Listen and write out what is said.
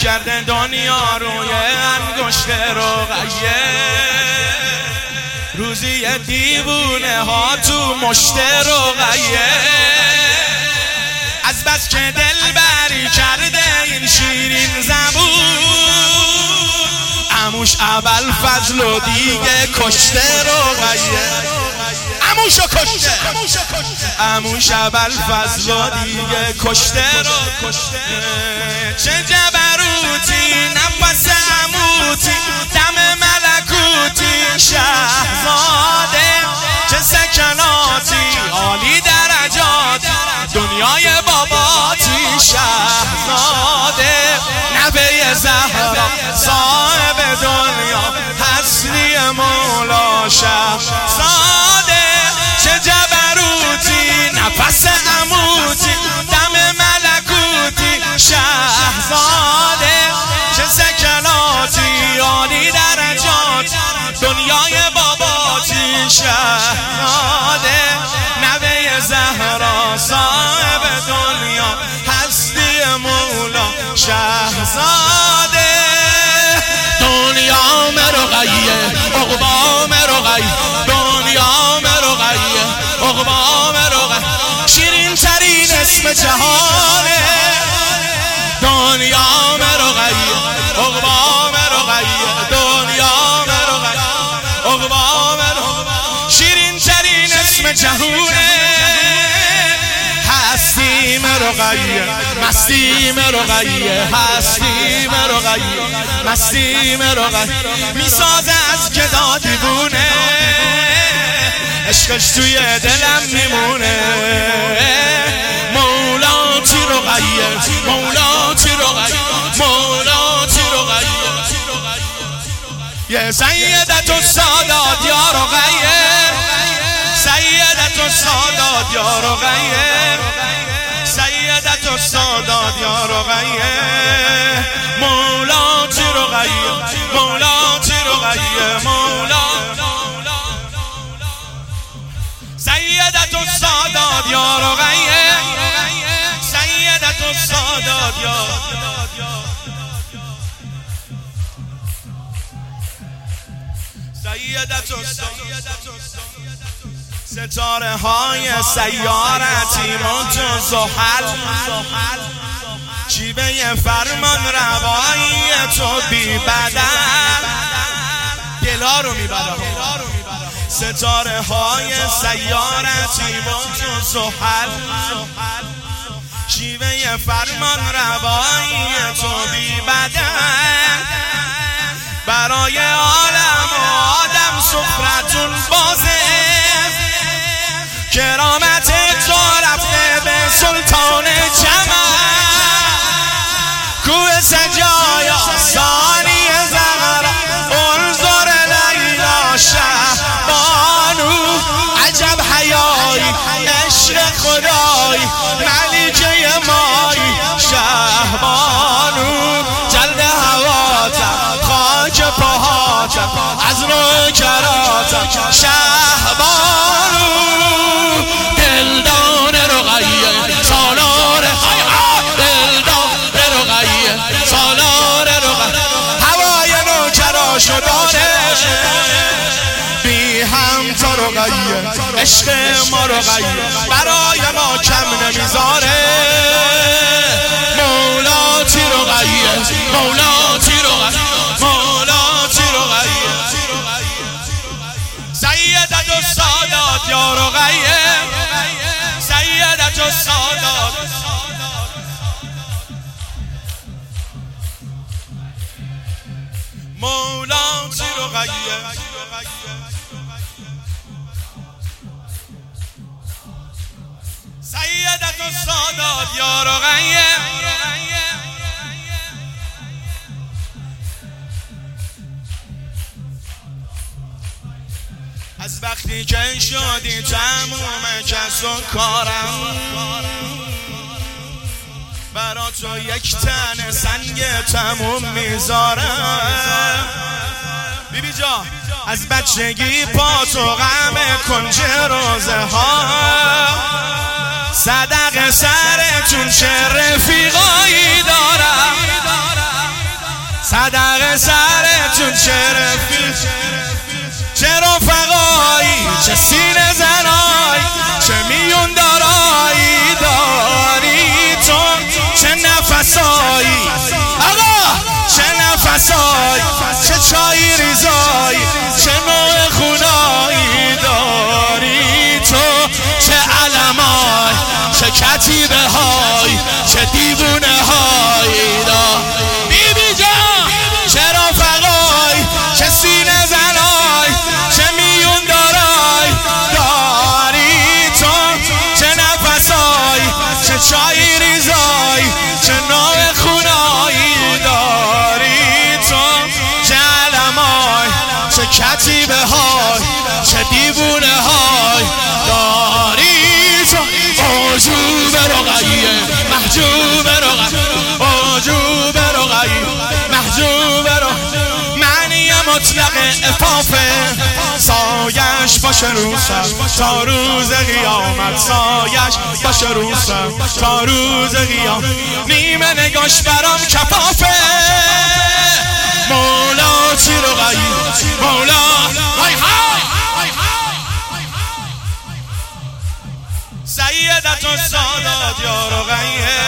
کرده دنیا روی انگشت رقیه. روزی دیوونه ها تو مشت رقیه. از بس که دل بری کرده این شیرین زبون، عموش ابوالفضل و دیگه کشته رقیه. عموشو کشته، عموش ابوالفضل و دیگه کشته رو. چه جبروتی نفس عموتی، دم ملکوتی شهزاده. چه سکناتی عالی درجات، دنیای باباتی شهزاده. نبی زهرا صاحب دنیا، هستی مولا شهزاده. چه جبروتی نفس عموتی، دم ملکوتی شهزاده. چه سکناتی عالی درجات، دنیای باباتی شهزاده. نبی زهرا صاحب دنیا، هستی مولا شهزاده. دنیا مرغیه عقبا مرغیه، دنیا مرغیه عقبا مرغیه. شیرین ترین اسم جهانه. دنیا مرغیه عقبا مرغیه، دنیا مرغیه عقبا مرغیه. شیرین ترین اسم جهانه. هستی مرغیه مستی مرغیه، هستی مرغیه مستی مرغیه. میسازه از گدا دیوونه، عشقش توی دلم میمونه. مولاتی رقیه مولاتی رقیه مولاتی رقیه. یه سیدت السادات یا رقیه، سیدت السادات یا رقیه، سیدت السادات یا رقیه. مولاتی رقیه مولاتی رقیه مولا. سیدت السادات یا رقیه، سیدت السادات یا. سیدت السادات. ستاره های سیارتی منتو زحل، شیوه فرمان روایی تو بی بدل، دلا رو میبره. ستاره های سیارتی منتو زحل، شیوه فرمان روایی تو بی بدل. برای عالم و آدم سفرتون بازه، کرامت تو رفته به سلطان جمال. کوه سجایا ثانی زهرا، انظر لیلا شهبانو. عجب حیایی عشق خدایی، ملیکه مایی شهبانو. جلد هواتم خاک پاهاتم، از نوکراتم شهبانو. دلدان رقیه سالار، دلدان رقیه سالار رقیه. هوای نوکرا شدانه بی هم تا رقیه. عشق ما رقیه برای ما کم نمیذاره. مولاتی رقیه مولاتی رقیه مولاتی رقیه. سیدت السادات یا رقیه، سیدت السادات. مولاتی رقیه. سیدت السادات یا رقیه. از وقتی که شدی تموم کس و کارم، برا تو یک تن سنگ تموم میذارم. بیبی جا از بچگی پا تو غم کنج روزه ها، صدق سرتون چه رفیقایی دارم. صدق سرتون چه رفیق، چه رفقایی، چه سینه زنایی، چه میون دارایی داری تو، چه نفسایی آقا، چه نفسایی، چه چای ریزایی، چه نوع خونایی داری تو، چه علمای، چه کتیبه های، چه دیوونه های داری بیبی جان، چه رفقای، چه سینه زنای، چه میون دارای داری تو، چه نفسای، چه چای ریزای، چه نوع خونایی داری تو، چه علمای، چه کتیبه های، چه دیوونه های داری تو. عجوب رقیه محجوب رقیه، عجوب رقیه محجوب رقیه، معنی مطلق عفافه، سایش باشه رو سر تا روز قیامت، سایش باشه رو سر تا روز قیامت، نیمه نگاش برام کفافه، مولا چی رقیه مولا های های سیدت السادات یا رقیه،